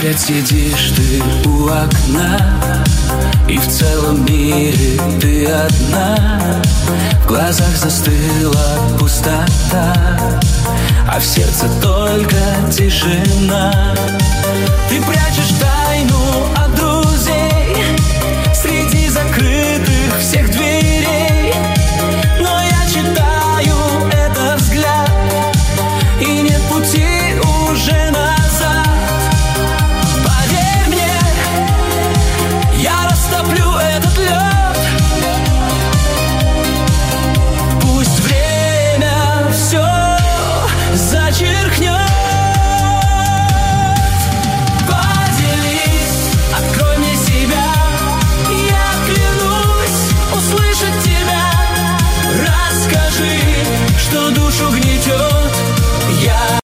Опять сидишь ты у окна, и в целом мире ты одна. В глазах застыла пустота, а в сердце только тишина. Ты прячешь так